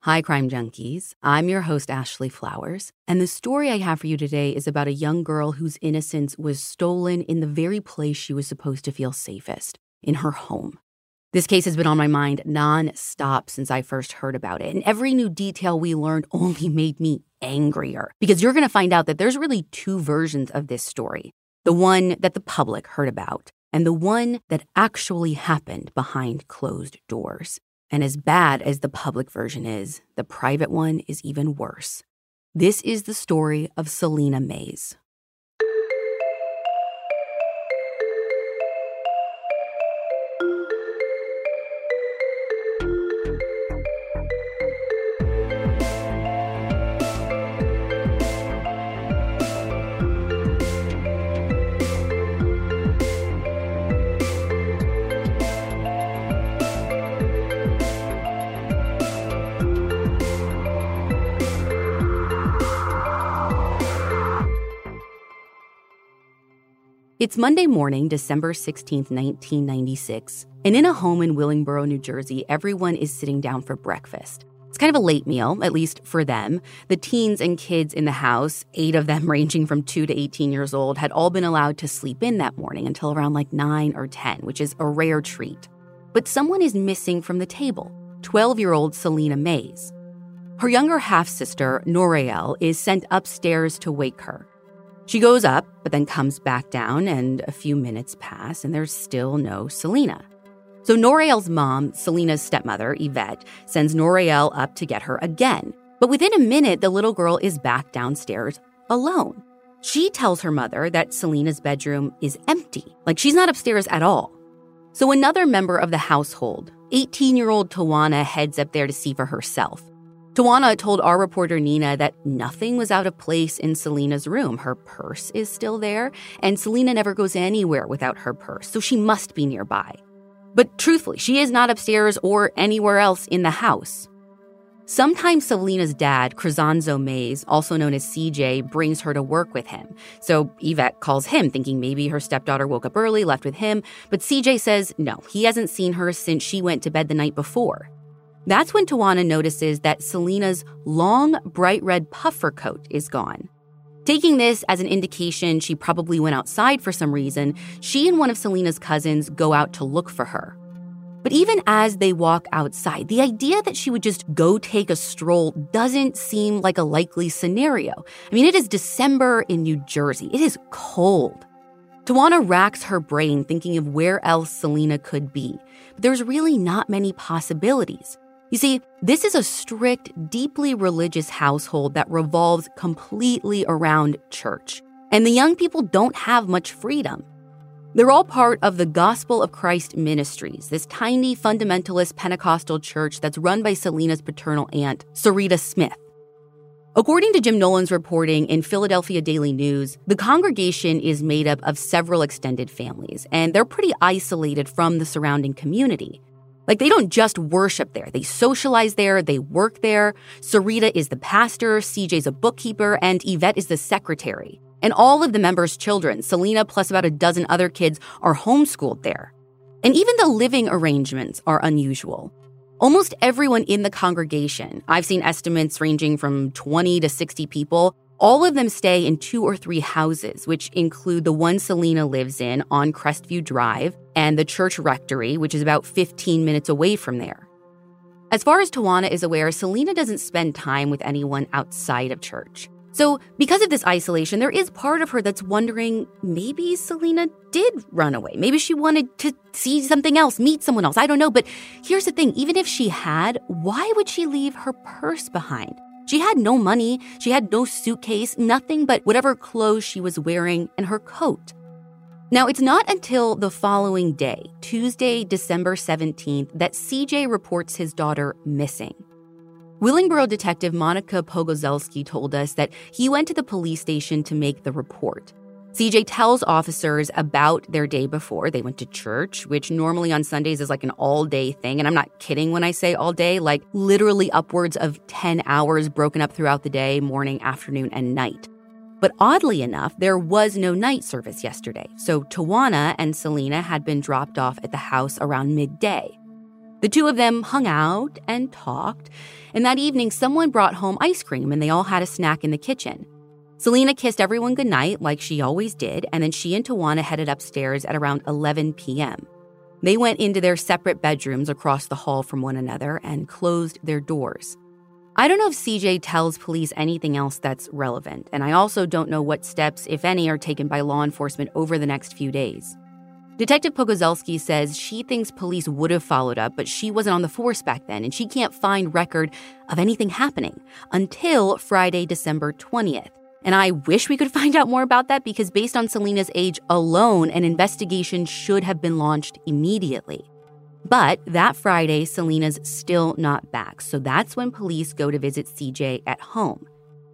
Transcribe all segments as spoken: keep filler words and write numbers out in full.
Hi, Crime Junkies. I'm your host, Ashley Flowers, and the story I have for you today is about a young girl whose innocence was stolen in the very place she was supposed to feel safest, in her home. This case has been on my mind non-stop since I first heard about it, and every new detail we learned only made me angrier, because you're going to find out that there's really two versions of this story. The one that the public heard about, and the one that actually happened behind closed doors. And as bad as the public version is, the private one is even worse. This is the story of Selena Mays. It's Monday morning, December sixteenth, nineteen ninety-six, and in a home in Willingboro, New Jersey, everyone is sitting down for breakfast. It's kind of a late meal, at least for them. The teens and kids in the house, eight of them ranging from two to eighteen years old, had all been allowed to sleep in that morning until around like nine or ten, which is a rare treat. But someone is missing from the table, twelve-year-old Selena Mays. Her younger half-sister, Norael, is sent upstairs to wake her. She goes up, but then comes back down, and a few minutes pass, and there's still no Selena. So Norael's mom, Selena's stepmother, Yvette, sends Norael up to get her again. But within a minute, the little girl is back downstairs alone. She tells her mother that Selena's bedroom is empty, like she's not upstairs at all. So another member of the household, eighteen-year-old Tawana, heads up there to see for herself. Tawana told our reporter Nina that nothing was out of place in Selena's room. Her purse is still there, and Selena never goes anywhere without her purse, so she must be nearby. But truthfully, she is not upstairs or anywhere else in the house. Sometimes Selena's dad, Crescenzo Mays, also known as C J, brings her to work with him. So Yvette calls him, thinking maybe her stepdaughter woke up early, left with him, but C J says no, he hasn't seen her since she went to bed the night before. That's when Tawana notices that Selena's long, bright red puffer coat is gone. Taking this as an indication she probably went outside for some reason, she and one of Selena's cousins go out to look for her. But even as they walk outside, the idea that she would just go take a stroll doesn't seem like a likely scenario. I mean, it is December in New Jersey. It is cold. Tawana racks her brain thinking of where else Selena could be, but there's really not many possibilities. You see, this is a strict, deeply religious household that revolves completely around church, and the young people don't have much freedom. They're all part of the Gospel of Christ Ministries, this tiny fundamentalist Pentecostal church that's run by Selena's paternal aunt, Sarita Smith. According to Jim Nolan's reporting in Philadelphia Daily News, the congregation is made up of several extended families, and they're pretty isolated from the surrounding community. Like, they don't just worship there. They socialize there. They work there. Sarita is the pastor. C J's a bookkeeper. And Yvette is the secretary. And all of the members' children, Selena plus about a dozen other kids, are homeschooled there. And even the living arrangements are unusual. Almost everyone in the congregation, I've seen estimates ranging from twenty to sixty people, all of them stay in two or three houses, which include the one Selena lives in on Crestview Drive and the church rectory, which is about fifteen minutes away from there. As far as Tawana is aware, Selena doesn't spend time with anyone outside of church. So because of this isolation, there is part of her that's wondering maybe Selena did run away. Maybe she wanted to see something else, meet someone else. I don't know. But here's the thing. Even if she had, why would she leave her purse behind? She had no money, she had no suitcase, nothing but whatever clothes she was wearing and her coat. Now, it's not until the following day, Tuesday, December seventeenth, that C J reports his daughter missing. Willingboro detective Monica Pogozelski told us that he went to the police station to make the report. C J tells officers about their day before. They went to church, which normally on Sundays is like an all-day thing. And I'm not kidding when I say all day, like literally upwards of ten hours broken up throughout the day, morning, afternoon, and night. But oddly enough, there was no night service yesterday. So Tawana and Selena had been dropped off at the house around midday. The two of them hung out and talked, and that evening someone brought home ice cream and they all had a snack in the kitchen. Selena kissed everyone goodnight like she always did, and then she and Tawana headed upstairs at around eleven p.m. They went into their separate bedrooms across the hall from one another and closed their doors. I don't know if C J tells police anything else that's relevant, and I also don't know what steps, if any, are taken by law enforcement over the next few days. Detective Pogorzelski says she thinks police would have followed up, but she wasn't on the force back then, and she can't find record of anything happening until Friday, December twentieth. And I wish we could find out more about that because based on Selena's age alone, an investigation should have been launched immediately. But that Friday, Selena's still not back, so that's when police go to visit C J at home.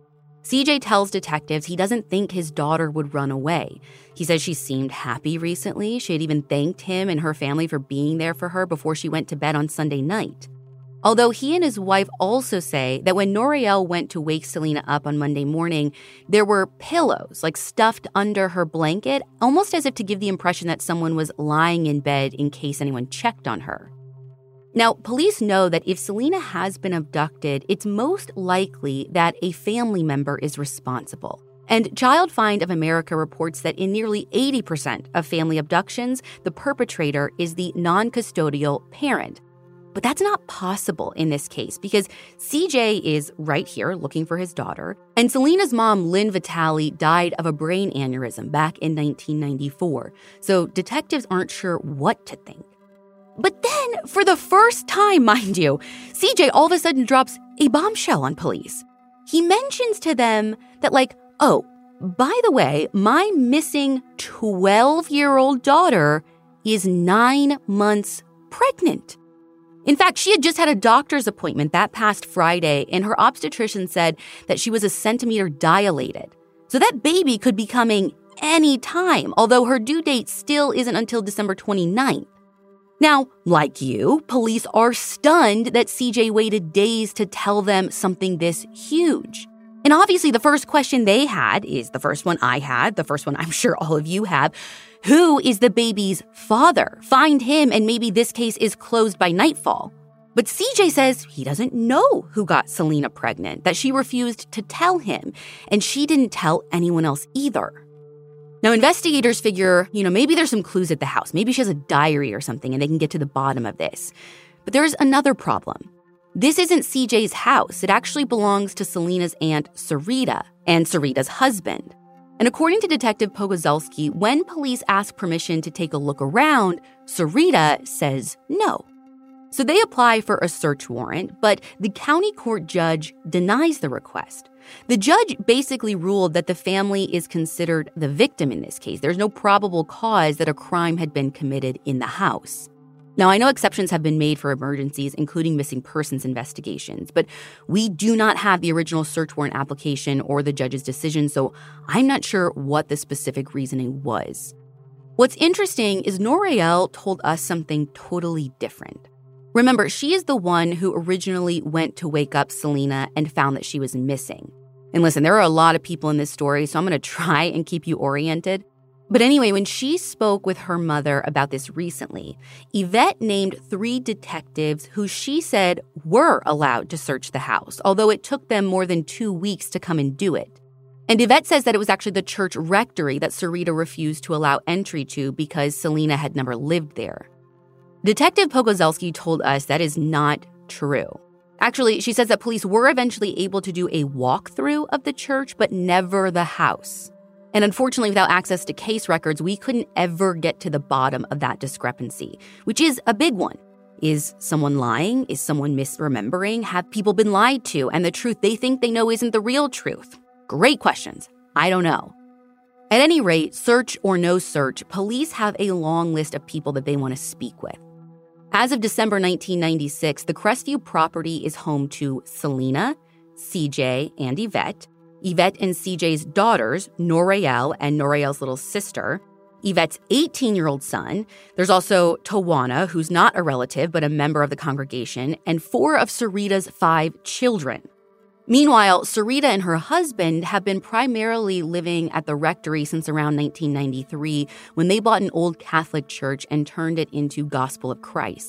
C J tells detectives he doesn't think his daughter would run away. He says she seemed happy recently. She had even thanked him and her family for being there for her before she went to bed on Sunday night. Although he and his wife also say that when Noriel went to wake Selena up on Monday morning, there were pillows, like stuffed under her blanket, almost as if to give the impression that someone was lying in bed in case anyone checked on her. Now, police know that if Selena has been abducted, it's most likely that a family member is responsible. And Child Find of America reports that in nearly eighty percent of family abductions, the perpetrator is the non-custodial parent. But that's not possible in this case because C J is right here looking for his daughter, and Selena's mom, Lynn Vitale, died of a brain aneurysm back in nineteen ninety-four, so detectives aren't sure what to think. But then, for the first time, mind you, C J all of a sudden drops a bombshell on police. He mentions to them that, like, oh, by the way, my missing twelve-year-old daughter is nine months pregnant. In fact, she had just had a doctor's appointment that past Friday, and her obstetrician said that she was a centimeter dilated. So that baby could be coming any time, although her due date still isn't until December twenty-ninth. Now, like you, police are stunned that C J waited days to tell them something this huge. And obviously, the first question they had is the first one I had, the first one I'm sure all of you have. Who is the baby's father? Find him, and maybe this case is closed by nightfall. But C J says he doesn't know who got Selena pregnant, that she refused to tell him, and she didn't tell anyone else either. Now, investigators figure, you know, maybe there's some clues at the house. Maybe she has a diary or something, and they can get to the bottom of this. But there's another problem. This isn't C J's house. It actually belongs to Selena's aunt, Sarita, and Sarita's husband. And according to Detective Pogorzelski, when police ask permission to take a look around, Sarita says no. So they apply for a search warrant, but the county court judge denies the request. The judge basically ruled that the family is considered the victim in this case. There's no probable cause that a crime had been committed in the house. Now, I know exceptions have been made for emergencies, including missing persons investigations, but we do not have the original search warrant application or the judge's decision, so I'm not sure what the specific reasoning was. What's interesting is Noriel told us something totally different. Remember, she is the one who originally went to wake up Selena and found that she was missing. And listen, there are a lot of people in this story, so I'm going to try and keep you oriented. But anyway, when she spoke with her mother about this recently, Yvette named three detectives who she said were allowed to search the house, although it took them more than two weeks to come and do it. And Yvette says that it was actually the church rectory that Sarita refused to allow entry to because Selena had never lived there. Detective Pogorzelski told us that is not true. Actually, she says that police were eventually able to do a walkthrough of the church, but never the house. And unfortunately, without access to case records, we couldn't ever get to the bottom of that discrepancy, which is a big one. Is someone lying? Is someone misremembering? Have people been lied to? And the truth they think they know isn't the real truth? Great questions. I don't know. At any rate, search or no search, police have a long list of people that they want to speak with. As of December nineteen ninety-six, the Crestview property is home to Selena, C J, and Yvette, Yvette and C J's daughters, Noriel and Noriel's little sister, Yvette's eighteen-year-old son. There's also Tawana, who's not a relative but a member of the congregation, and four of Sarita's five children. Meanwhile, Sarita and her husband have been primarily living at the rectory since around nineteen ninety-three when they bought an old Catholic church and turned it into Gospel of Christ.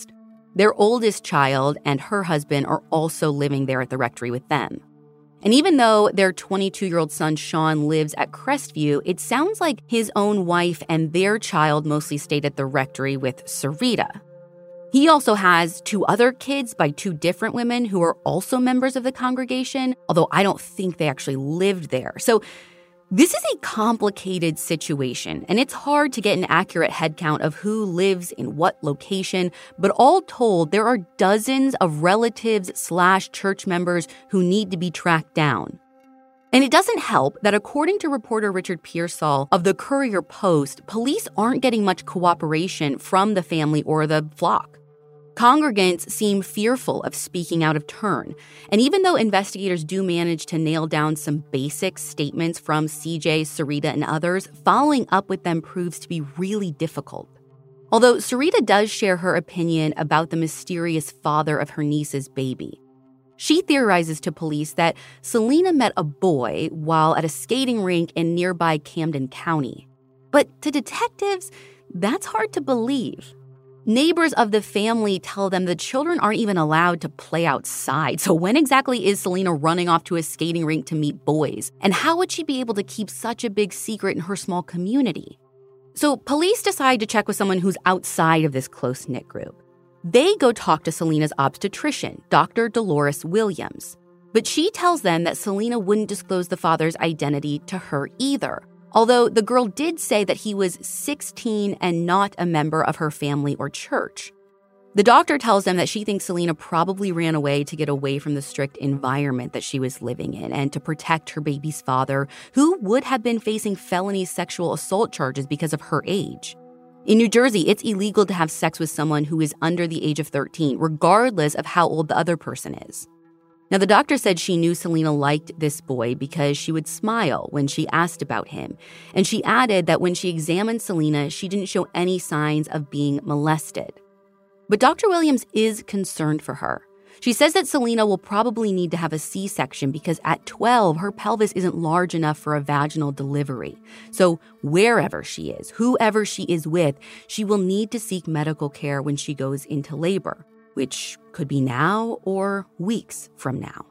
Their oldest child and her husband are also living there at the rectory with them. And even though their twenty-two-year-old son, Sean, lives at Crestview, it sounds like his own wife and their child mostly stayed at the rectory with Sarita. He also has two other kids by two different women who are also members of the congregation, although I don't think they actually lived there. So this is a complicated situation, and it's hard to get an accurate headcount of who lives in what location, but all told, there are dozens of relatives slash church members who need to be tracked down. And it doesn't help that according to reporter Richard Pearsall of the Courier-Post, police aren't getting much cooperation from the family or the flock. Congregants seem fearful of speaking out of turn, and even though investigators do manage to nail down some basic statements from C J, Sarita, and others, following up with them proves to be really difficult. Although Sarita does share her opinion about the mysterious father of her niece's baby. She theorizes to police that Selena met a boy while at a skating rink in nearby Camden County. But to detectives, that's hard to believe. Neighbors of the family tell them the children aren't even allowed to play outside. So when exactly is Selena running off to a skating rink to meet boys? And how would she be able to keep such a big secret in her small community? So police decide to check with someone who's outside of this close-knit group. They go talk to Selena's obstetrician, Doctor Dolores Williams. But she tells them that Selena wouldn't disclose the father's identity to her either. Although the girl did say that he was sixteen and not a member of her family or church. The doctor tells them that she thinks Selena probably ran away to get away from the strict environment that she was living in and to protect her baby's father, who would have been facing felony sexual assault charges because of her age. In New Jersey, it's illegal to have sex with someone who is under the age of thirteen, regardless of how old the other person is. Now, the doctor said she knew Selena liked this boy because she would smile when she asked about him. And she added that when she examined Selena, she didn't show any signs of being molested. But Doctor Williams is concerned for her. She says that Selena will probably need to have a C-section because at twelve, her pelvis isn't large enough for a vaginal delivery. So wherever she is, whoever she is with, she will need to seek medical care when she goes into labor, which could be now or weeks from now.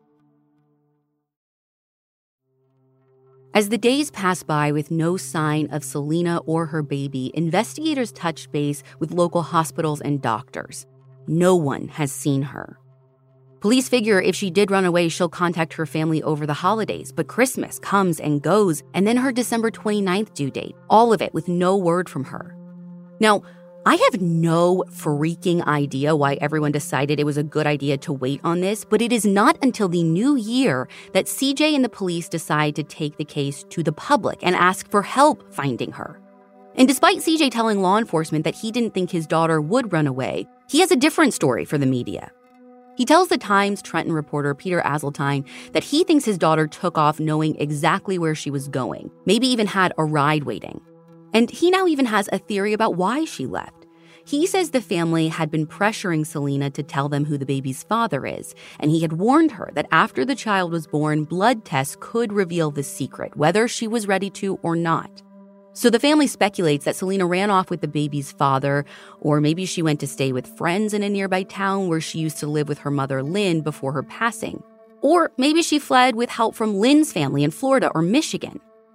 As the days pass by with no sign of Selena or her baby, investigators touch base with local hospitals and doctors. No one has seen her. Police figure if she did run away, she'll contact her family over the holidays, but Christmas comes and goes, and then her December twenty-ninth due date, all of it with no word from her. Now, I have no freaking idea why everyone decided it was a good idea to wait on this, but it is not until the new year that C J and the police decide to take the case to the public and ask for help finding her. And despite C J telling law enforcement that he didn't think his daughter would run away, he has a different story for the media. He tells the Times Trenton reporter Peter Azeltine that he thinks his daughter took off knowing exactly where she was going, maybe even had a ride waiting. And he now even has a theory about why she left. He says the family had been pressuring Selena to tell them who the baby's father is, and he had warned her that after the child was born, blood tests could reveal the secret, whether she was ready to or not. So the family speculates that Selena ran off with the baby's father, or maybe she went to stay with friends in a nearby town where she used to live with her mother, Lynn, before her passing. Or maybe she fled with help from Lynn's family in Florida or Michigan.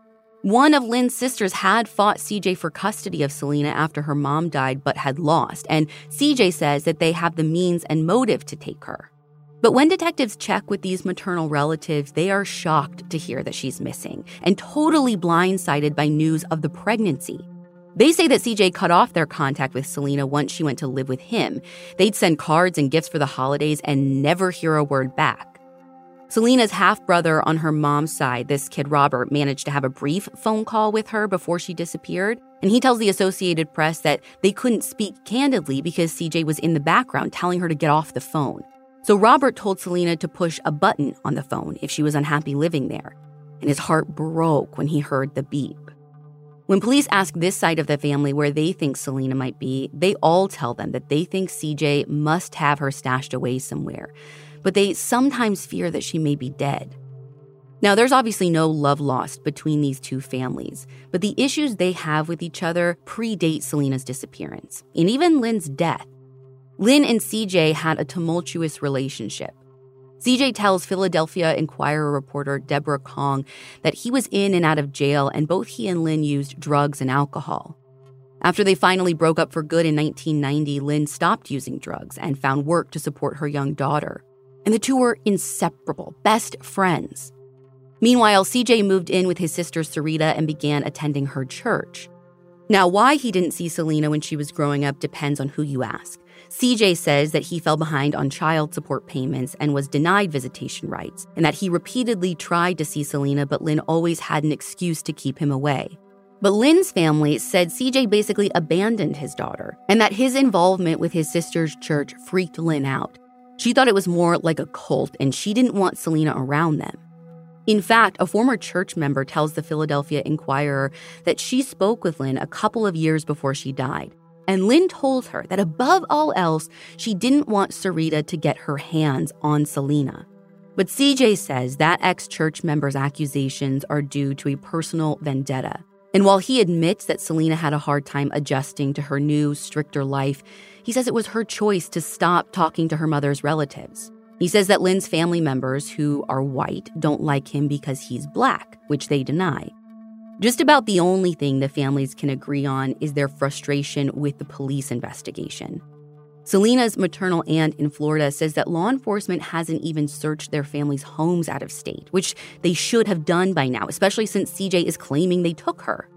One of Lynn's sisters had fought C J for custody of Selena after her mom died but had lost, and C J says that they have the means and motive to take her. But when detectives check with these maternal relatives, they are shocked to hear that she's missing and totally blindsided by news of the pregnancy. They say that C J cut off their contact with Selena once she went to live with him. They'd send cards and gifts for the holidays and never hear a word back. Selena's half-brother on her mom's side, this kid Robert, managed to have a brief phone call with her before she disappeared, and he tells the Associated Press that they couldn't speak candidly because C J was in the background telling her to get off the phone. So Robert told Selena to push a button on the phone if she was unhappy living there, and his heart broke when he heard the beep. When police ask this side of the family where they think Selena might be, they all tell them that they think C J must have her stashed away somewhere, but they sometimes fear that she may be dead. Now, there's obviously no love lost between these two families, but the issues they have with each other predate Selena's disappearance, and even Lynn's death. Lynn and C J had a tumultuous relationship. C J tells Philadelphia Inquirer reporter Deborah Kong that he was in and out of jail and both he and Lynn used drugs and alcohol. After they finally broke up for good in nineteen ninety, Lynn stopped using drugs and found work to support her young daughter. And the two were inseparable, best friends. Meanwhile, C J moved in with his sister Sarita and began attending her church. Now, why he didn't see Selena when she was growing up depends on who you ask. C J says that he fell behind on child support payments and was denied visitation rights, and that he repeatedly tried to see Selena, but Lynn always had an excuse to keep him away. But Lynn's family said C J basically abandoned his daughter, and that his involvement with his sister's church freaked Lynn out. She thought it was more like a cult, and she didn't want Selena around them. In fact, a former church member tells the Philadelphia Inquirer that she spoke with Lynn a couple of years before she died. And Lynn told her that above all else, she didn't want Sarita to get her hands on Selena. But C J says that ex-church member's accusations are due to a personal vendetta. And while he admits that Selena had a hard time adjusting to her new, stricter life, he says it was her choice to stop talking to her mother's relatives. He says that Lynn's family members, who are white, don't like him because he's black, which they deny. Just about the only thing the families can agree on is their frustration with the police investigation. Selena's maternal aunt in Florida says that law enforcement hasn't even searched their family's homes out of state, which they should have done by now, especially since C J is claiming they took her.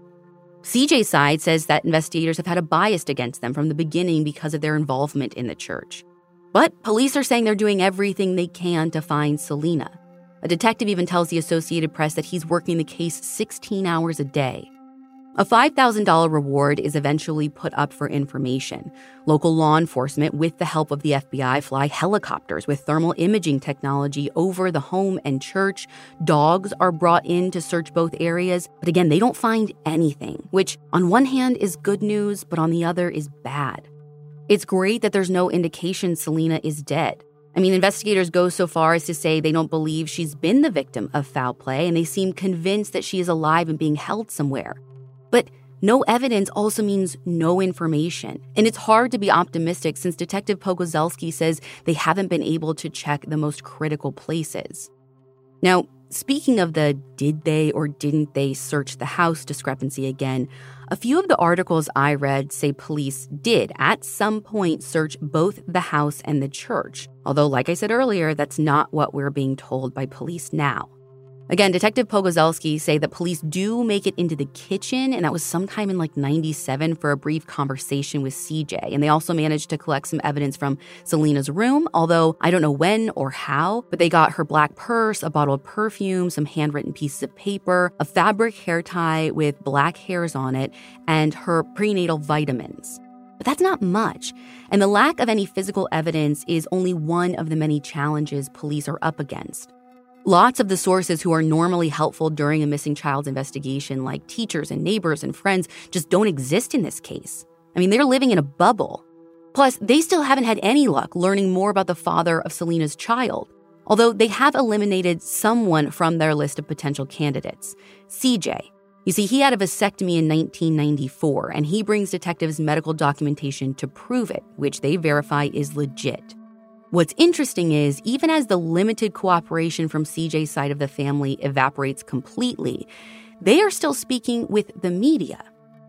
C J's side says that investigators have had a bias against them from the beginning because of their involvement in the church. But police are saying they're doing everything they can to find Selena. A detective even tells the Associated Press that he's working the case sixteen hours a day. A five thousand dollars reward is eventually put up for information. Local law enforcement, with the help of the F B I, fly helicopters with thermal imaging technology over the home and church. Dogs are brought in to search both areas. But again, they don't find anything, which on one hand is good news, but on the other is bad. It's great that there's no indication Selena is dead. I mean, investigators go so far as to say they don't believe she's been the victim of foul play, and they seem convinced that she is alive and being held somewhere. But no evidence also means no information. And it's hard to be optimistic since Detective Pogorzelski says they haven't been able to check the most critical places. Now, speaking of the did they or didn't they search the house discrepancy again, a few of the articles I read say police did at some point search both the house and the church. Although, like I said earlier, that's not what we're being told by police now. Again, Detective Pogorzelski say that police do make it into the kitchen, and that was sometime in like ninety-seven for a brief conversation with C J. And they also managed to collect some evidence from Selena's room, although I don't know when or how, but they got her black purse, a bottle of perfume, some handwritten pieces of paper, a fabric hair tie with black hairs on it, and her prenatal vitamins. But that's not much, and the lack of any physical evidence is only one of the many challenges police are up against. Lots of the sources who are normally helpful during a missing child's investigation, like teachers and neighbors and friends, just don't exist in this case. I mean, they're living in a bubble. Plus, they still haven't had any luck learning more about the father of Selena's child, although they have eliminated someone from their list of potential candidates, C J. You see, he had a vasectomy in nineteen ninety-four, and he brings detectives medical documentation to prove it, which they verify is legit. What's interesting is, even as the limited cooperation from C J's side of the family evaporates completely, they are still speaking with the media.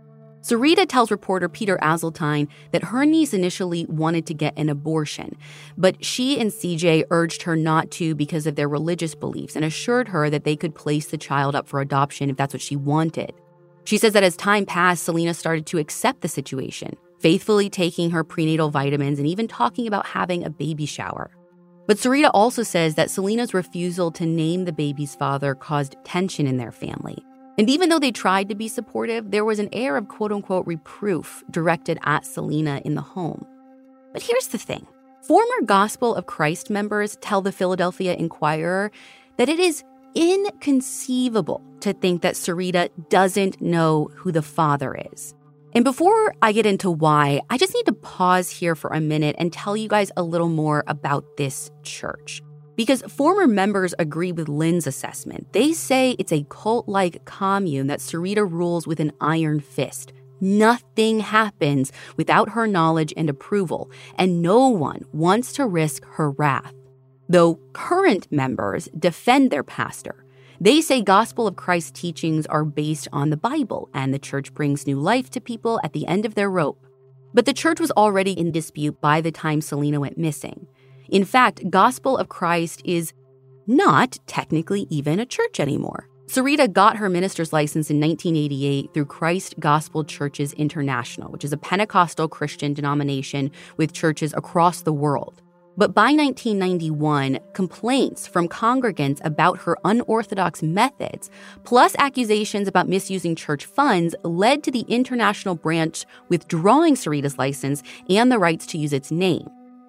Sarita tells reporter Peter Azeltine that her niece initially wanted to get an abortion, but she and C J urged her not to because of their religious beliefs and assured her that they could place the child up for adoption if that's what she wanted. She says that as time passed, Selena started to accept the situation, faithfully taking her prenatal vitamins and even talking about having a baby shower. But Sarita also says that Selena's refusal to name the baby's father caused tension in their family. And even though they tried to be supportive, there was an air of quote-unquote reproof directed at Selena in the home. But here's the thing. Former Gospel of Christ members tell the Philadelphia Inquirer that it is inconceivable to think that Sarita doesn't know who the father is. And before I get into why, I just need to pause here for a minute and tell you guys a little more about this church. Because former members agree with Lynn's assessment. They say it's a cult-like commune that Sarita rules with an iron fist. Nothing happens without her knowledge and approval, and no one wants to risk her wrath. Though current members defend their pastor. They say Gospel of Christ teachings are based on the Bible, and the church brings new life to people at the end of their rope. But the church was already in dispute by the time Selena went missing. In fact, Gospel of Christ is not technically even a church anymore. Sarita got her minister's license in nineteen eighty-eight through Christ Gospel Churches International, which is a Pentecostal Christian denomination with churches across the world. But by nineteen ninety-one, complaints from congregants about her unorthodox methods, plus accusations about misusing church funds, led to the international branch withdrawing Sarita's license and the rights to use its name.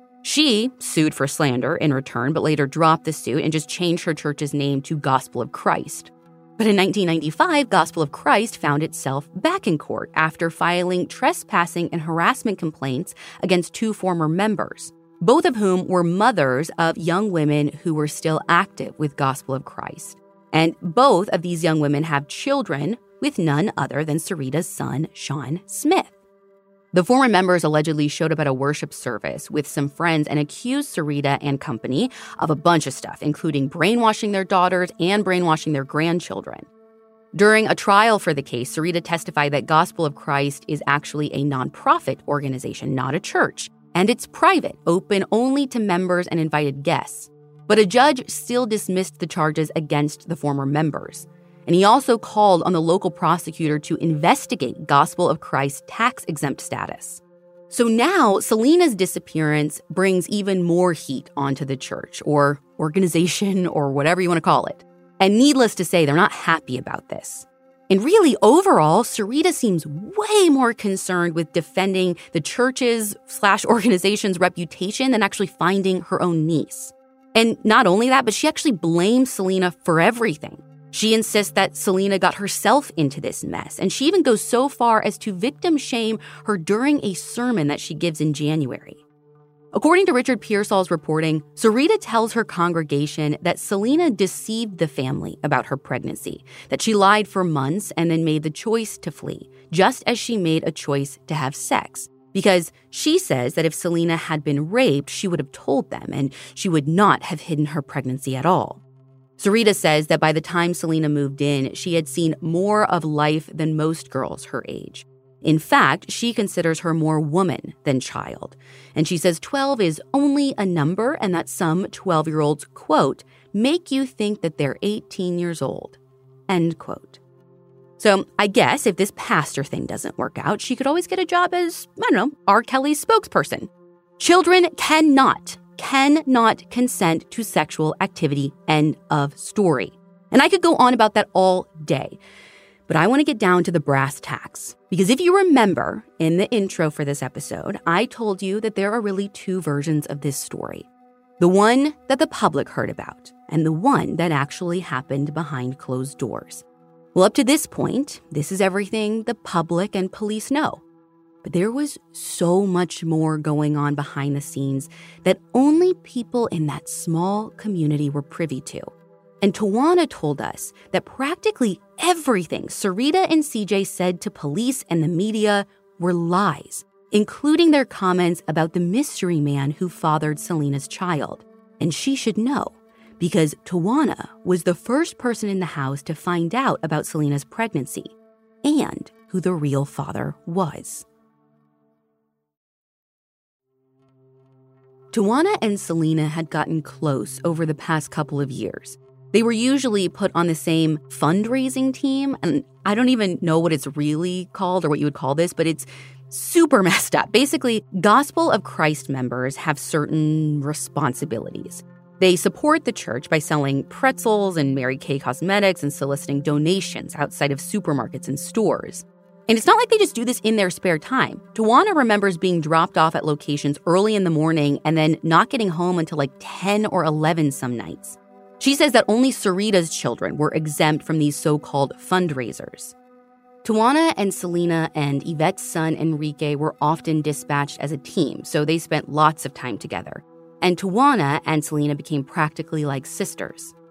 She sued for slander in return, but later dropped the suit and just changed her church's name to Gospel of Christ. But in nineteen ninety-five, Gospel of Christ found itself back in court after filing trespassing and harassment complaints against two former members, both of whom were mothers of young women who were still active with Gospel of Christ. And both of these young women have children with none other than Sarita's son, Sean Smith. The former members allegedly showed up at a worship service with some friends and accused Sarita and company of a bunch of stuff, including brainwashing their daughters and brainwashing their grandchildren. During a trial for the case, Sarita testified that Gospel of Christ is actually a nonprofit organization, not a church, and it's private, open only to members and invited guests. But a judge still dismissed the charges against the former members. And he also called on the local prosecutor to investigate Gospel of Christ's tax-exempt status. So now, Selena's disappearance brings even more heat onto the church, or organization, or whatever you want to call it. And needless to say, they're not happy about this. And really, overall, Sarita seems way more concerned with defending the church's slash organization's reputation than actually finding her own niece. And not only that, but she actually blames Selena for everything. She insists that Selena got herself into this mess, and she even goes so far as to victim shame her during a sermon that she gives in January. According to Richard Pearsall's reporting, Sarita tells her congregation that Selena deceived the family about her pregnancy, that she lied for months and then made the choice to flee, just as she made a choice to have sex. Because she says that if Selena had been raped, she would have told them, and she would not have hidden her pregnancy at all. Sarita says that by the time Selena moved in, she had seen more of life than most girls her age. In fact, she considers her more woman than child. And she says twelve is only a number and that some twelve-year-olds, quote, make you think that they're eighteen years old, end quote. So I guess if this pastor thing doesn't work out, she could always get a job as, I don't know, R. Kelly's spokesperson. Children cannot cannot consent to sexual activity, end of story. And I could go on about that all day, but I want to get down to the brass tacks. Because if you remember, in the intro for this episode, I told you that there are really two versions of this story. The one that the public heard about, and the one that actually happened behind closed doors. Well, up to this point, this is everything the public and police know. But there was so much more going on behind the scenes that only people in that small community were privy to. And Tawana told us that practically everything Sarita and C J said to police and the media were lies, including their comments about the mystery man who fathered Selena's child. And she should know, because Tawana was the first person in the house to find out about Selena's pregnancy and who the real father was. Tawana and Selena had gotten close over the past couple of years. They were usually put on the same fundraising team, and I don't even know what it's really called or what you would call this, but it's super messed up. Basically, Gospel of Christ members have certain responsibilities. They support the church by selling pretzels and Mary Kay cosmetics and soliciting donations outside of supermarkets and stores. And it's not like they just do this in their spare time. Tawana remembers being dropped off at locations early in the morning and then not getting home until like ten or eleven some nights. She says that only Sarita's children were exempt from these so-called fundraisers. Tawana and Selena and Yvette's son Enrique were often dispatched as a team, so they spent lots of time together. And Tawana and Selena became practically like sisters.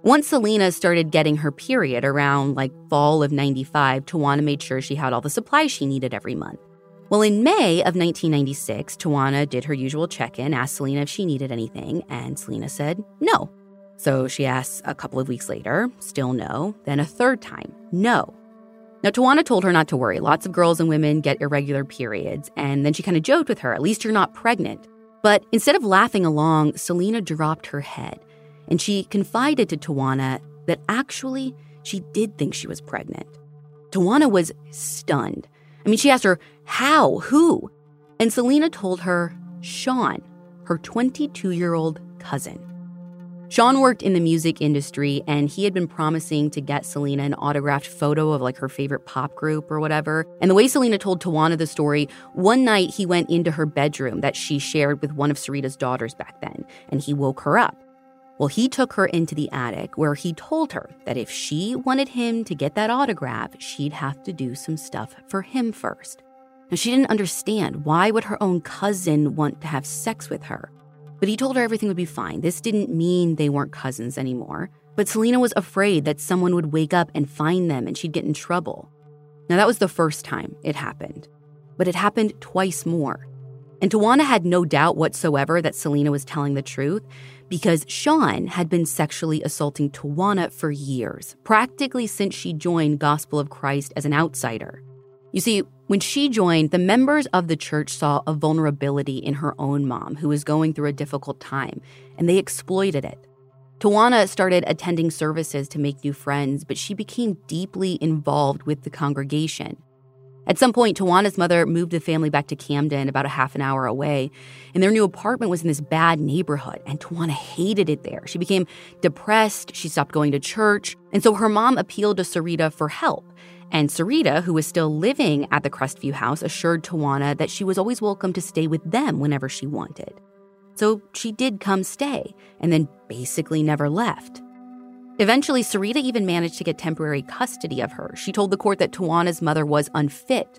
Once Selena started getting her period around like fall of ninety-five, Tawana made sure she had all the supplies she needed every month. Well, in May of nineteen ninety-six, Tawana did her usual check-in, asked Selena if she needed anything, and Selena said no. So she asked a couple of weeks later, still no, then a third time, no. Now, Tawana told her not to worry. Lots of girls and women get irregular periods, and then she kind of joked with her, at least you're not pregnant. But instead of laughing along, Selena dropped her head. And she confided to Tawana that actually she did think she was pregnant. Tawana was stunned. I mean, she asked her, how? Who? And Selena told her, Sean, her twenty-two-year-old cousin. Sean worked in the music industry, and he had been promising to get Selena an autographed photo of like her favorite pop group or whatever. And the way Selena told Tawana the story, one night he went into her bedroom that she shared with one of Sarita's daughters back then, and he woke her up. Well, he took her into the attic where he told her that if she wanted him to get that autograph, she'd have to do some stuff for him first. Now, she didn't understand why would her own cousin want to have sex with her. But he told her everything would be fine. This didn't mean they weren't cousins anymore. But Selena was afraid that someone would wake up and find them and she'd get in trouble. Now, that was the first time it happened. But it happened twice more. And Tawana had no doubt whatsoever that Selena was telling the truth, because Sean had been sexually assaulting Tawana for years, practically since she joined Gospel of Christ as an outsider. You see, when she joined, the members of the church saw a vulnerability in her own mom, who was going through a difficult time, and they exploited it. Tawana started attending services to make new friends, but she became deeply involved with the congregation. At some point, Tawana's mother moved the family back to Camden, about a half an hour away, and their new apartment was in this bad neighborhood, and Tawana hated it there. She became depressed, she stopped going to church, and so her mom appealed to Sarita for help. And Sarita, who was still living at the Crestview house, assured Tawana that she was always welcome to stay with them whenever she wanted. So she did come stay, and then basically never left. Eventually, Sarita even managed to get temporary custody of her. She told the court that Tawana's mother was unfit.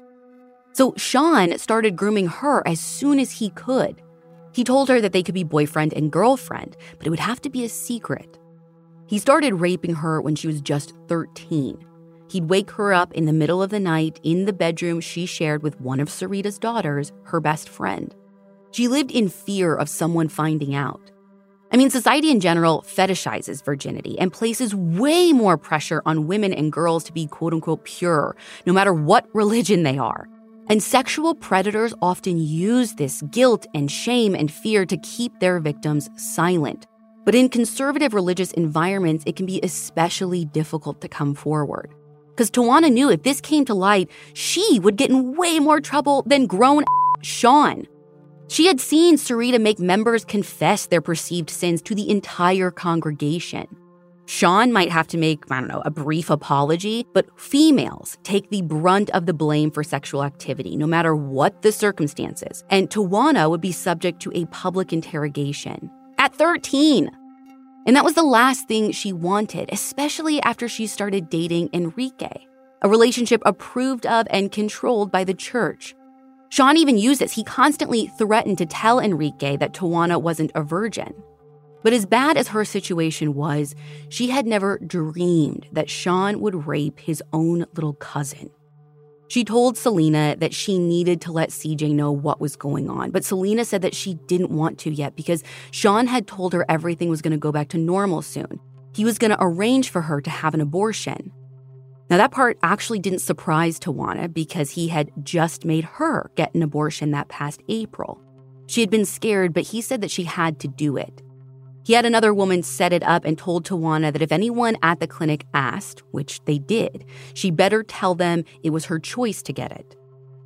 So Sean started grooming her as soon as he could. He told her that they could be boyfriend and girlfriend, but it would have to be a secret. He started raping her when she was just thirteen. He'd wake her up in the middle of the night in the bedroom she shared with one of Sarita's daughters, her best friend. She lived in fear of someone finding out. I mean, society in general fetishizes virginity and places way more pressure on women and girls to be quote-unquote pure, no matter what religion they are. And sexual predators often use this guilt and shame and fear to keep their victims silent. But in conservative religious environments, it can be especially difficult to come forward. Because Tawana knew if this came to light, she would get in way more trouble than grown Sean. She had seen Sarita make members confess their perceived sins to the entire congregation. Sean might have to make, I don't know, a brief apology, but females take the brunt of the blame for sexual activity, no matter what the circumstances. And Tawana would be subject to a public interrogation at thirteen. And that was the last thing she wanted, especially after she started dating Enrique, a relationship approved of and controlled by the church. Sean even used this. He constantly threatened to tell Enrique that Tawana wasn't a virgin. But as bad as her situation was, she had never dreamed that Sean would rape his own little cousin. She told Selena that she needed to let C J know what was going on, but Selena said that she didn't want to yet because Sean had told her everything was going to go back to normal soon. He was going to arrange for her to have an abortion. Now, that part actually didn't surprise Tawana because he had just made her get an abortion that past April. She had been scared, but he said that she had to do it. He had another woman set it up and told Tawana that if anyone at the clinic asked, which they did, she better tell them it was her choice to get it.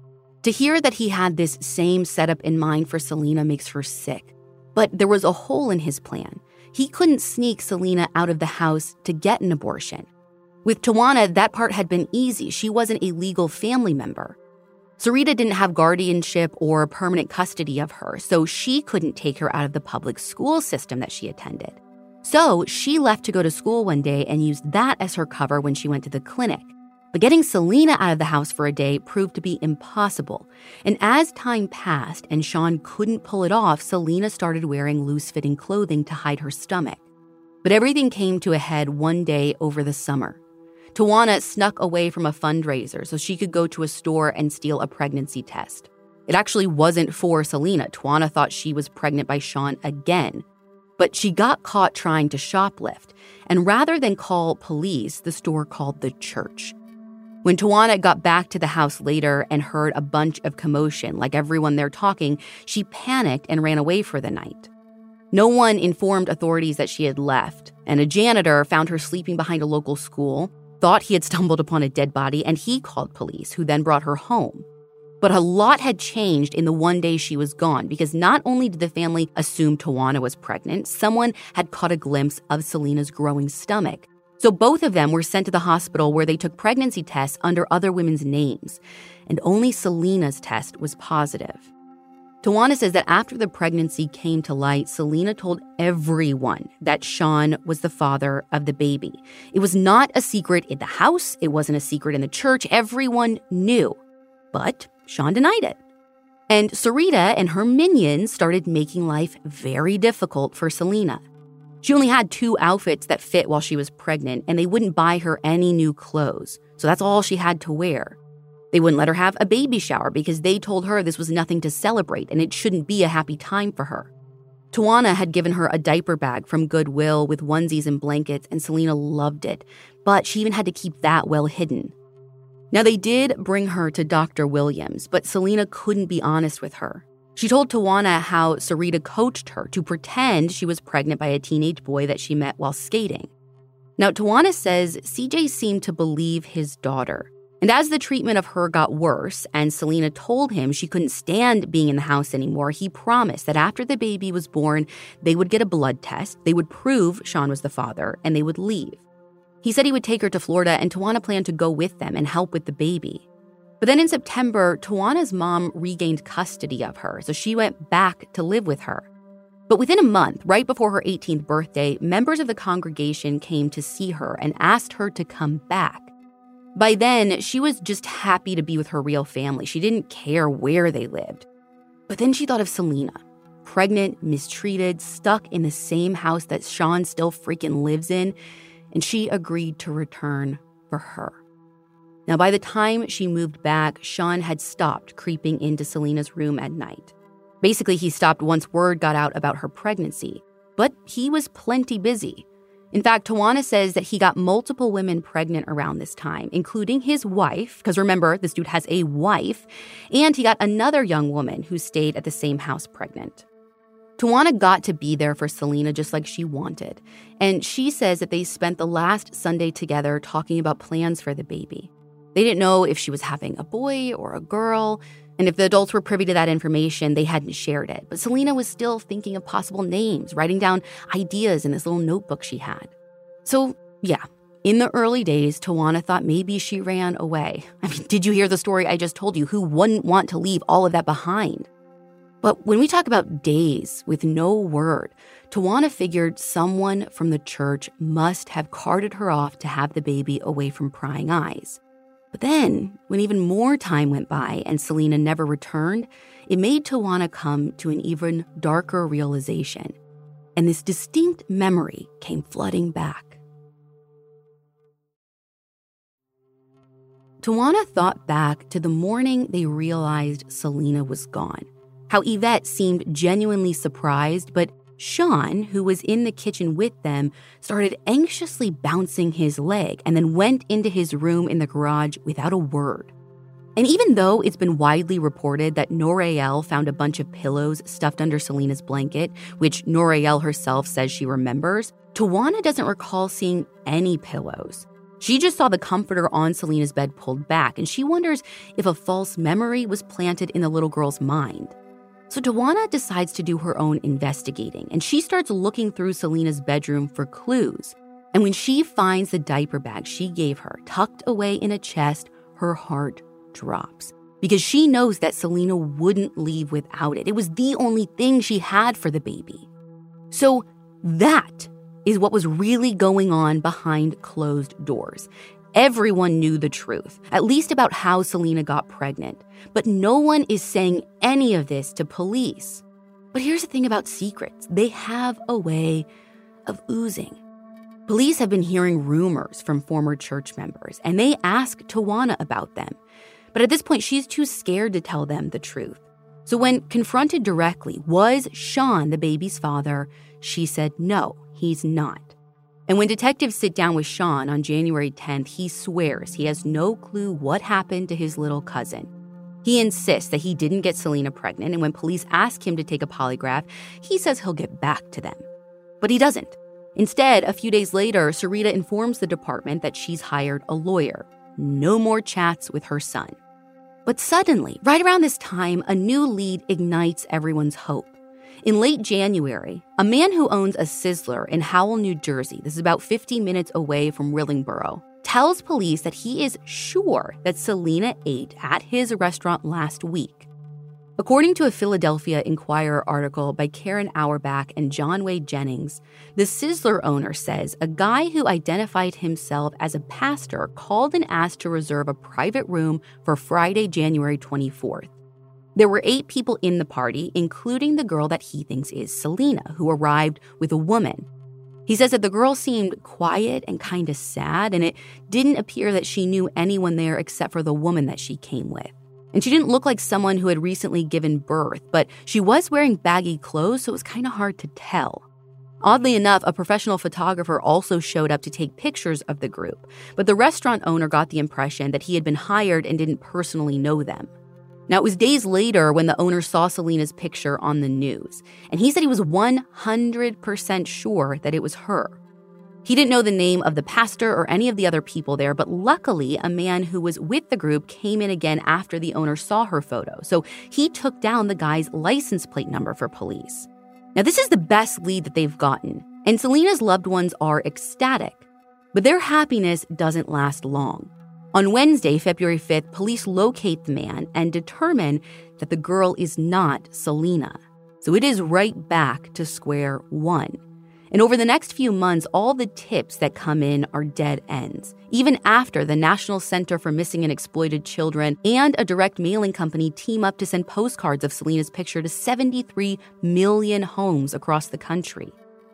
To hear that he had this same setup in mind for Selena makes her sick. But there was a hole in his plan. He couldn't sneak Selena out of the house to get an abortion. With Tawana, that part had been easy. She wasn't a legal family member. Sarita didn't have guardianship or permanent custody of her, so she couldn't take her out of the public school system that she attended. So she left to go to school one day and used that as her cover when she went to the clinic. But getting Selena out of the house for a day proved to be impossible. And as time passed and Sean couldn't pull it off, Selena started wearing loose-fitting clothing to hide her stomach. But everything came to a head one day over the summer. Tawana snuck away from a fundraiser so she could go to a store and steal a pregnancy test. It actually wasn't for Selena. Tawana thought she was pregnant by Sean again. But she got caught trying to shoplift, and rather than call police, the store called the church. When Tawana got back to the house later and heard a bunch of commotion, like everyone there talking, she panicked and ran away for the night. No one informed authorities that she had left, and a janitor found her sleeping behind a local school, thought he had stumbled upon a dead body, and he called police, who then brought her home. But a lot had changed in the one day she was gone, because not only did the family assume Tawana was pregnant, someone had caught a glimpse of Selena's growing stomach. So both of them were sent to the hospital where they took pregnancy tests under other women's names, and only Selena's test was positive. Tawana says that after the pregnancy came to light, Selena told everyone that Sean was the father of the baby. It was not a secret in the house. It wasn't a secret in the church. Everyone knew. But Sean denied it. And Sarita and her minions started making life very difficult for Selena. She only had two outfits that fit while she was pregnant, and they wouldn't buy her any new clothes. So that's all she had to wear. They wouldn't let her have a baby shower because they told her this was nothing to celebrate and it shouldn't be a happy time for her. Tawana had given her a diaper bag from Goodwill with onesies and blankets, and Selena loved it, but she even had to keep that well hidden. Now, they did bring her to Doctor Williams, but Selena couldn't be honest with her. She told Tawana how Sarita coached her to pretend she was pregnant by a teenage boy that she met while skating. Now, Tawana says C J seemed to believe his daughter. And as the treatment of her got worse and Selena told him she couldn't stand being in the house anymore, he promised that after the baby was born, they would get a blood test, they would prove Sean was the father, and they would leave. He said he would take her to Florida, and Tawana planned to go with them and help with the baby. But then in September, Tawana's mom regained custody of her, so she went back to live with her. But within a month, right before her eighteenth birthday, members of the congregation came to see her and asked her to come back. By then, she was just happy to be with her real family. She didn't care where they lived. But then she thought of Selena, pregnant, mistreated, stuck in the same house that Sean still freaking lives in, and she agreed to return for her. Now, by the time she moved back, Sean had stopped creeping into Selena's room at night. Basically, he stopped once word got out about her pregnancy, but he was plenty busy. In fact, Tawana says that he got multiple women pregnant around this time, including his wife, because remember, this dude has a wife, and he got another young woman who stayed at the same house pregnant. Tawana got to be there for Selena just like she wanted, and she says that they spent the last Sunday together talking about plans for the baby. They didn't know if she was having a boy or a girl, and if the adults were privy to that information, they hadn't shared it. But Selena was still thinking of possible names, writing down ideas in this little notebook she had. So, yeah, in the early days, Tawana thought maybe she ran away. I mean, did you hear the story I just told you? Who wouldn't want to leave all of that behind? But when we talk about days with no word, Tawana figured someone from the church must have carted her off to have the baby away from prying eyes. But then, when even more time went by and Selena never returned, it made Tawana come to an even darker realization. And this distinct memory came flooding back. Tawana thought back to the morning they realized Selena was gone. How Yvette seemed genuinely surprised, but Sean, who was in the kitchen with them, started anxiously bouncing his leg and then went into his room in the garage without a word. And even though it's been widely reported that Norael found a bunch of pillows stuffed under Selena's blanket, which Norael herself says she remembers, Tawana doesn't recall seeing any pillows. She just saw the comforter on Selena's bed pulled back, and she wonders if a false memory was planted in the little girl's mind. So Tawana decides to do her own investigating, and she starts looking through Selena's bedroom for clues. And when she finds the diaper bag she gave her tucked away in a chest, her heart drops. Because she knows that Selena wouldn't leave without it. It was the only thing she had for the baby. So that is what was really going on behind closed doors. Everyone knew the truth, at least about how Selena got pregnant. But no one is saying any of this to police. But here's the thing about secrets. They have a way of oozing. Police have been hearing rumors from former church members, and they ask Tawana about them. But at this point, she's too scared to tell them the truth. So when confronted directly, was Sean the baby's father, she said no, he's not. And when detectives sit down with Sean on January tenth, he swears he has no clue what happened to his little cousin. He insists that he didn't get Selena pregnant, and when police ask him to take a polygraph, he says he'll get back to them. But he doesn't. Instead, a few days later, Sarita informs the department that she's hired a lawyer. No more chats with her son. But suddenly, right around this time, a new lead ignites everyone's hope. In late January, a man who owns a Sizzler in Howell, New Jersey, this is about fifty minutes away from Willingboro, tells police that he is sure that Selena ate at his restaurant last week. According to a Philadelphia Inquirer article by Karen Auerbach and John Wade Jennings, the Sizzler owner says a guy who identified himself as a pastor called and asked to reserve a private room for Friday, January twenty-fourth. There were eight people in the party, including the girl that he thinks is Selena, who arrived with a woman. He says that the girl seemed quiet and kind of sad, and it didn't appear that she knew anyone there except for the woman that she came with. And she didn't look like someone who had recently given birth, but she was wearing baggy clothes, so it was kind of hard to tell. Oddly enough, a professional photographer also showed up to take pictures of the group, but the restaurant owner got the impression that he had been hired and didn't personally know them. Now, it was days later when the owner saw Selena's picture on the news, and he said he was one hundred percent sure that it was her. He didn't know the name of the pastor or any of the other people there, but luckily, a man who was with the group came in again after the owner saw her photo, so he took down the guy's license plate number for police. Now, this is the best lead that they've gotten, and Selena's loved ones are ecstatic, but their happiness doesn't last long. On Wednesday, February fifth, police locate the man and determine that the girl is not Selena. So it is right back to square one. And over the next few months, all the tips that come in are dead ends, even after the National Center for Missing and Exploited Children and a direct mailing company team up to send postcards of Selena's picture to seventy-three million homes across the country.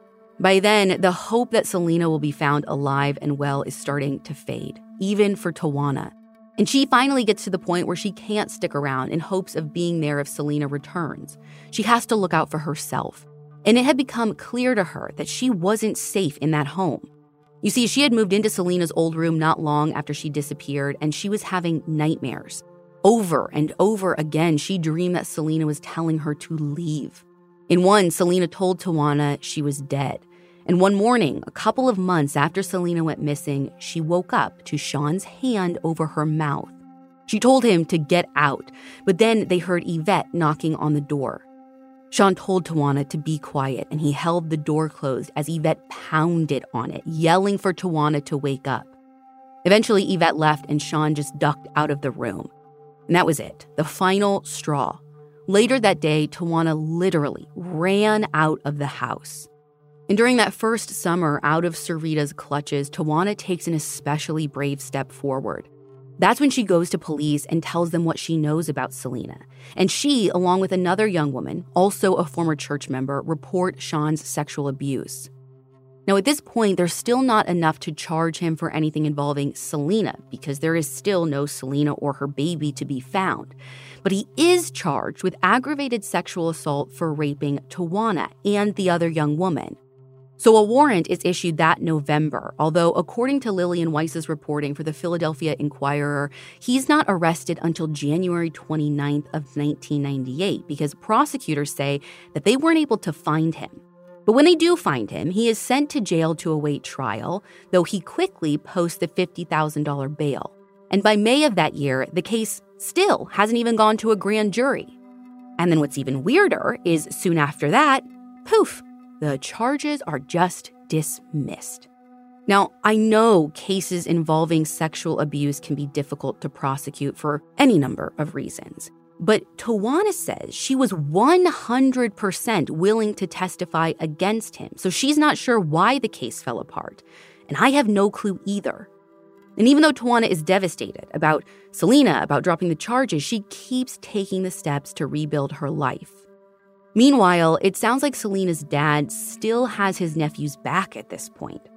By then, the hope that Selena will be found alive and well is starting to fade, even for Tawana. And she finally gets to the point where she can't stick around in hopes of being there if Selena returns. She has to look out for herself. And it had become clear to her that she wasn't safe in that home. You see, she had moved into Selena's old room not long after she disappeared, and she was having nightmares. Over and over again, she dreamed that Selena was telling her to leave. In one, Selena told Tawana she was dead. And one morning, a couple of months after Selena went missing, she woke up to Sean's hand over her mouth. She told him to get out, but then they heard Yvette knocking on the door. Sean told Tawana to be quiet, and he held the door closed as Yvette pounded on it, yelling for Tawana to wake up. Eventually, Yvette left, and Sean just ducked out of the room. And that was it, the final straw. Later that day, Tawana literally ran out of the house. And during that first summer out of Sarita's clutches, Tawana takes an especially brave step forward. That's when she goes to police and tells them what she knows about Selena. And she, along with another young woman, also a former church member, report Sean's sexual abuse. Now, at this point, there's still not enough to charge him for anything involving Selena, because there is still no Selena or her baby to be found. But he is charged with aggravated sexual assault for raping Tawana and the other young woman. So a warrant is issued that November, although according to Lillian Weiss's reporting for the Philadelphia Inquirer, he's not arrested until January twenty-ninth of nineteen ninety-eight because prosecutors say that they weren't able to find him. But when they do find him, he is sent to jail to await trial, though he quickly posts the fifty thousand dollars bail. And by May of that year, the case still hasn't even gone to a grand jury. And then what's even weirder is soon after that, poof, the charges are just dismissed. Now, I know cases involving sexual abuse can be difficult to prosecute for any number of reasons. But Tawana says she was one hundred percent willing to testify against him, so she's not sure why the case fell apart. And I have no clue either. And even though Tawana is devastated about Selena, about dropping the charges, she keeps taking the steps to rebuild her life. Meanwhile, it sounds like Selena's dad still has his nephew's back at this point.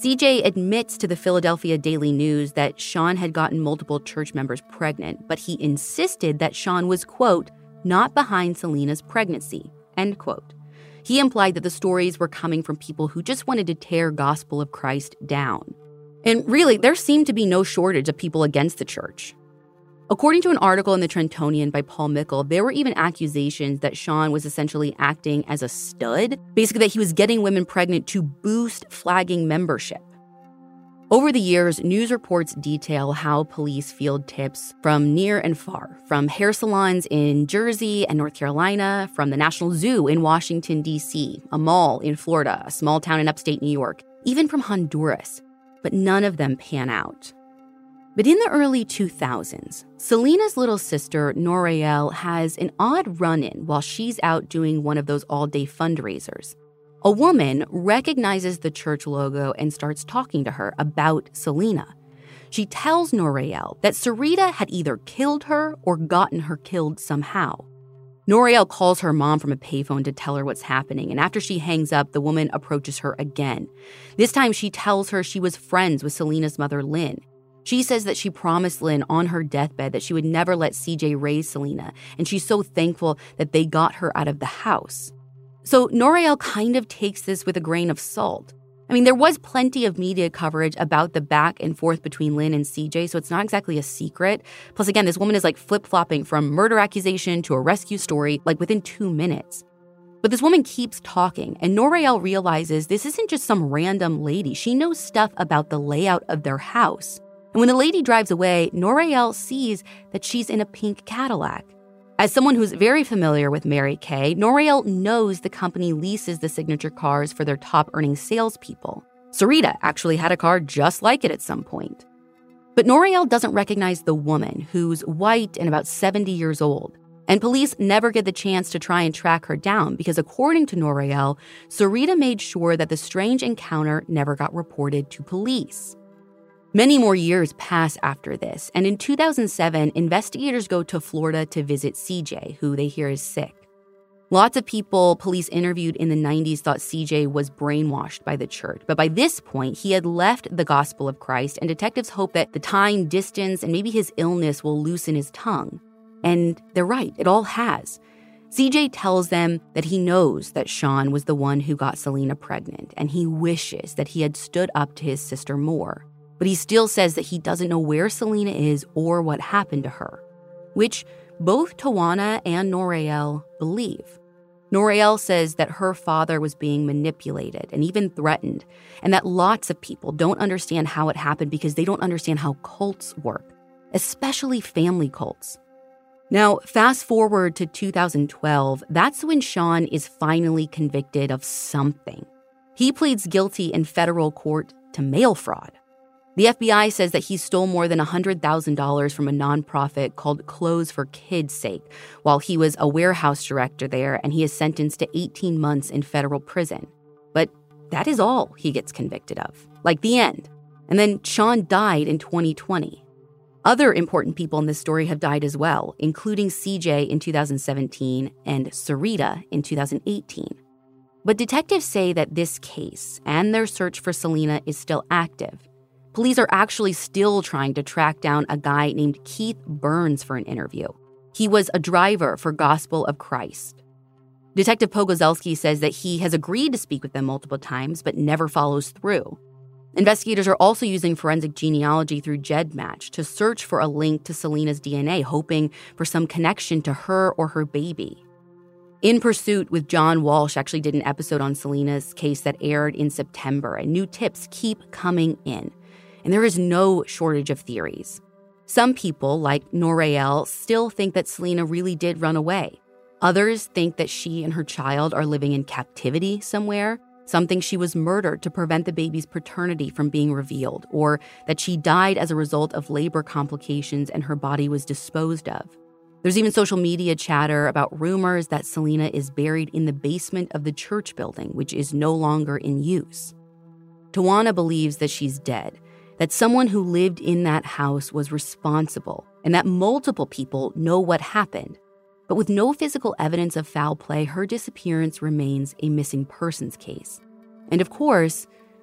C J admits to the Philadelphia Daily News that Sean had gotten multiple church members pregnant, but he insisted that Sean was, quote, not behind Selena's pregnancy, end quote. He implied that the stories were coming from people who just wanted to tear Gospel of Christ down. And really, there seemed to be no shortage of people against the church. According to an article in the Trentonian by Paul Mickle, there were even accusations that Sean was essentially acting as a stud, basically that he was getting women pregnant to boost flagging membership. Over the years, news reports detail how police field tips from near and far, from hair salons in Jersey and North Carolina, from the National Zoo in Washington, D C, a mall in Florida, a small town in upstate New York, even from Honduras, but none of them pan out. But in the early two thousands, Selena's little sister, Norael, has an odd run-in while she's out doing one of those all-day fundraisers. A woman recognizes the church logo and starts talking to her about Selena. She tells Norael that Sarita had either killed her or gotten her killed somehow. Norael calls her mom from a payphone to tell her what's happening, and after she hangs up, the woman approaches her again. This time she tells her she was friends with Selena's mother, Lynn. She says that she promised Lynn on her deathbed that she would never let C J raise Selena, and she's so thankful that they got her out of the house. So Norael kind of takes this with a grain of salt. I mean, there was plenty of media coverage about the back and forth between Lynn and C J, so it's not exactly a secret. Plus, again, this woman is like flip-flopping from murder accusation to a rescue story, like within two minutes. But this woman keeps talking, and Norael realizes this isn't just some random lady. She knows stuff about the layout of their house. And when the lady drives away, Norael sees that she's in a pink Cadillac. As someone who's very familiar with Mary Kay, Norael knows the company leases the signature cars for their top-earning salespeople. Sarita actually had a car just like it at some point. But Norael doesn't recognize the woman, who's white and about seventy years old. And police never get the chance to try and track her down because, according to Norael, Sarita made sure that the strange encounter never got reported to police. Many more years pass after this, and in two thousand seven, investigators go to Florida to visit C J, who they hear is sick. Lots of people police interviewed in the nineties thought C J was brainwashed by the church, but by this point, he had left the Gospel of Christ, and detectives hope that the time, distance, and maybe his illness will loosen his tongue. And they're right, it all has. C J tells them that he knows that Sean was the one who got Selena pregnant, and he wishes that he had stood up to his sister more. But he still says that he doesn't know where Selena is or what happened to her, which both Tawana and Norael believe. Norael says that her father was being manipulated and even threatened, and that lots of people don't understand how it happened because they don't understand how cults work, especially family cults. Now, fast forward to two thousand twelve, that's when Sean is finally convicted of something. He pleads guilty in federal court to mail fraud. The F B I says that he stole more than one hundred thousand dollars from a nonprofit called Clothes for Kids' Sake while he was a warehouse director there, and he is sentenced to eighteen months in federal prison. But that is all he gets convicted of, like the end. And then Sean died in twenty twenty. Other important people in this story have died as well, including C J in two thousand seventeen and Sarita in two thousand eighteen. But detectives say that this case and their search for Selena is still active. Police are actually still trying to track down a guy named Keith Burns for an interview. He was a driver for Gospel of Christ. Detective Pogorzelski says that he has agreed to speak with them multiple times, but never follows through. Investigators are also using forensic genealogy through GEDmatch to search for a link to Selena's D N A, hoping for some connection to her or her baby. In Pursuit with John Walsh actually did an episode on Selena's case that aired in September, and new tips keep coming in. And there is no shortage of theories. Some people, like Norael, still think that Selena really did run away. Others think that she and her child are living in captivity somewhere. Some think she was murdered to prevent the baby's paternity from being revealed, or that she died as a result of labor complications and her body was disposed of. There's even social media chatter about rumors that Selena is buried in the basement of the church building, which is no longer in use. Tawana believes that she's dead, that someone who lived in that house was responsible, and that multiple people know what happened. But with no physical evidence of foul play, her disappearance remains a missing persons case. And of course,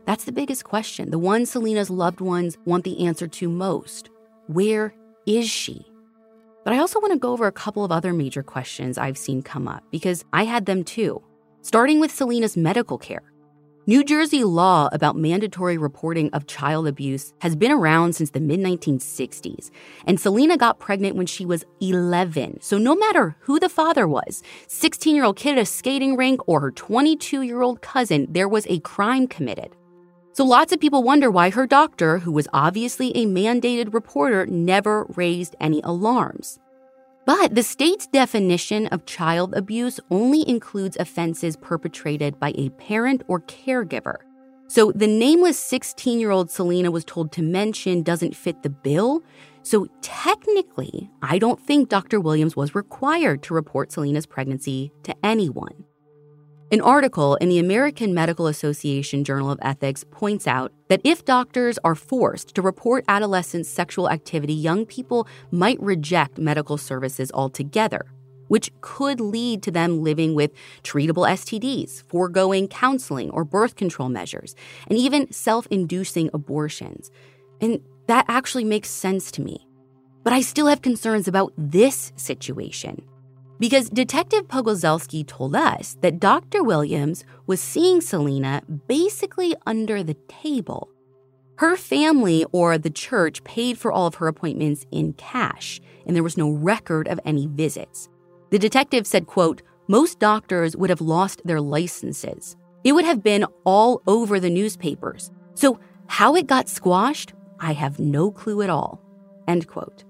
That's the biggest question, the one Selena's loved ones want the answer to most. Where is she? But I also want to go over a couple of other major questions I've seen come up, because I had them too, starting with Selena's medical care. New Jersey law about mandatory reporting of child abuse has been around since the mid nineteen sixties, and Selena got pregnant when she was eleven. So no matter who the father was, sixteen-year-old kid at a skating rink or her twenty-two-year-old cousin, there was a crime committed. So lots of people wonder why her doctor, who was obviously a mandated reporter, never raised any alarms. But the state's definition of child abuse only includes offenses perpetrated by a parent or caregiver. So the nameless sixteen-year-old Selena was told to mention doesn't fit the bill. So technically, I don't think Doctor Williams was required to report Selena's pregnancy to anyone. An article in the American Medical Association Journal of Ethics points out that if doctors are forced to report adolescent sexual activity, young people might reject medical services altogether, which could lead to them living with treatable S T Ds, foregoing counseling or birth control measures, and even self-inducing abortions. And that actually makes sense to me. But I still have concerns about this situation. Because Detective Pogorzelski told us that Doctor Williams was seeing Selena basically under the table. Her family or the church paid for all of her appointments in cash, and there was no record of any visits. The detective said, quote, most doctors would have lost their licenses. It would have been all over the newspapers. So how it got squashed, I have no clue at all, end quote.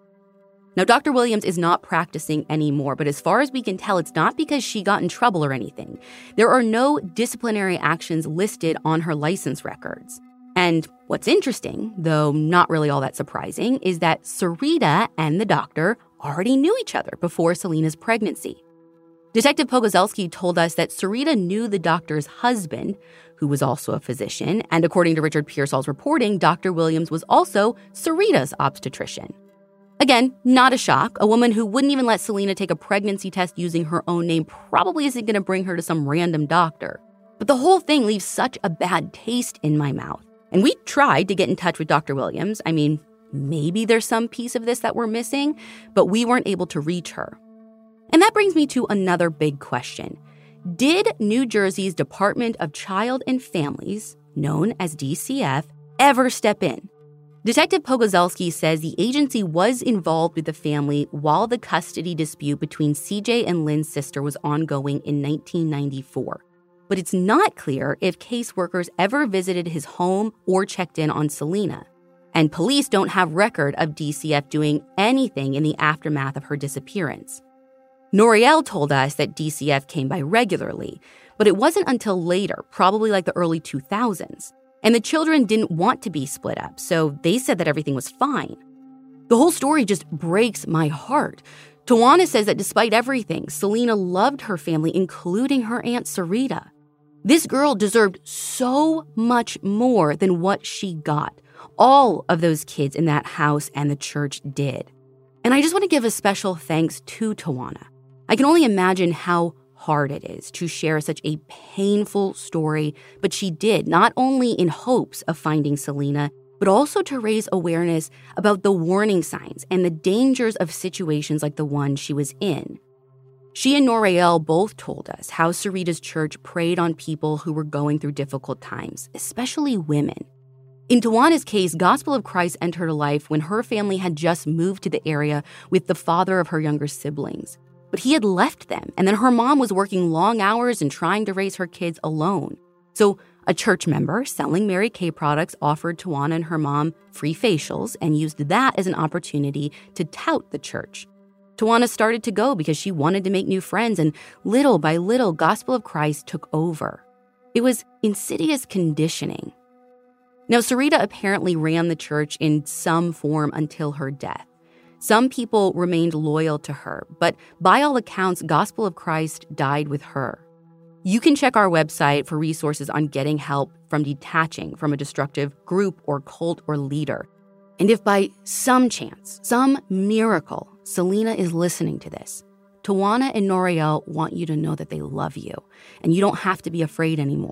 Now, Doctor Williams is not practicing anymore, but as far as we can tell, it's not because she got in trouble or anything. There are no disciplinary actions listed on her license records. And what's interesting, though not really all that surprising, is that Sarita and the doctor already knew each other before Selena's pregnancy. Detective Pogorzelski told us that Sarita knew the doctor's husband, who was also a physician, and according to Richard Pearsall's reporting, Doctor Williams was also Sarita's obstetrician. Again, not a shock. A woman who wouldn't even let Selena take a pregnancy test using her own name probably isn't going to bring her to some random doctor. But the whole thing leaves such a bad taste in my mouth. And we tried to get in touch with Doctor Williams. I mean, maybe there's some piece of this that we're missing, but we weren't able to reach her. And that brings me to another big question. Did New Jersey's Department of Child and Families, known as D C F, ever step in? Detective Pogorzelski says the agency was involved with the family while the custody dispute between C J and Lynn's sister was ongoing in nineteen ninety-four. But it's not clear if caseworkers ever visited his home or checked in on Selena. And police don't have record of D C F doing anything in the aftermath of her disappearance. Noriel told us that D C F came by regularly, but it wasn't until later, probably like the early two thousands. And the children didn't want to be split up, so they said that everything was fine. The whole story just breaks my heart. Tawana says that despite everything, Selena loved her family, including her Aunt Sarita. This girl deserved so much more than what she got. All of those kids in that house and the church did. And I just want to give a special thanks to Tawana. I can only imagine how hard it is to share such a painful story, but she did, not only in hopes of finding Selena, but also to raise awareness about the warning signs and the dangers of situations like the one she was in. She and Noriel both told us how Sarita's church preyed on people who were going through difficult times, especially women. In Tawana's case, Gospel of Christ entered her life when her family had just moved to the area with the father of her younger siblings. But he had left them, and then her mom was working long hours and trying to raise her kids alone. So a church member selling Mary Kay products offered Tawana and her mom free facials and used that as an opportunity to tout the church. Tawana started to go because she wanted to make new friends, and little by little, Gospel of Christ took over. It was insidious conditioning. Now, Sarita apparently ran the church in some form until her death. Some people remained loyal to her, but by all accounts, Gospel of Christ died with her. You can check our website for resources on getting help from detaching from a destructive group or cult or leader. And if by some chance, some miracle, Selena is listening to this, Tawana and Noriel want you to know that they love you, and you don't have to be afraid anymore.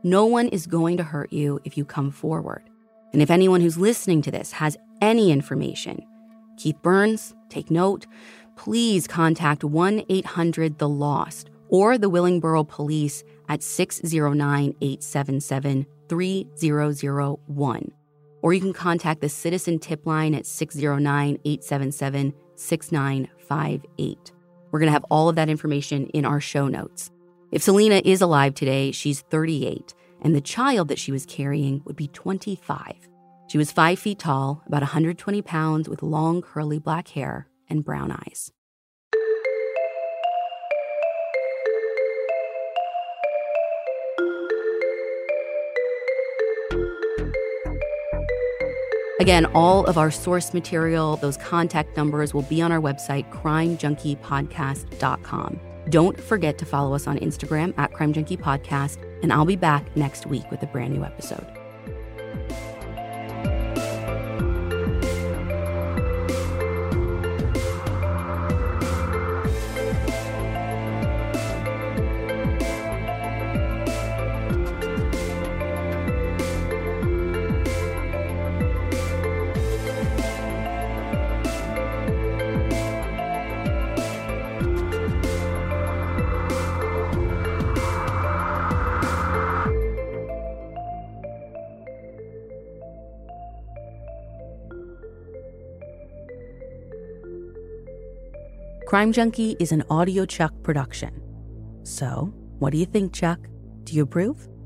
No one is going to hurt you if you come forward. And if anyone who's listening to this has any information, Keith Burns, take note, please contact one eight hundred the lost or the Willingboro Police at six oh nine, eight seven seven, three zero zero one. Or you can contact the Citizen Tip Line at six oh nine, eight seven seven, six nine five eight. We're going to have all of that information in our show notes. If Selena is alive today, she's thirty-eight, and the child that she was carrying would be twenty-five. She was five feet tall, about one hundred twenty pounds, with long curly black hair and brown eyes. Again, all of our source material, those contact numbers will be on our website, crime junkie podcast dot com. Don't forget to follow us on Instagram at Crime Junkie Podcast, and I'll be back next week with a brand new episode. Crime Junkie is an Audio Chuck production. So, what do you think, Chuck? Do you approve?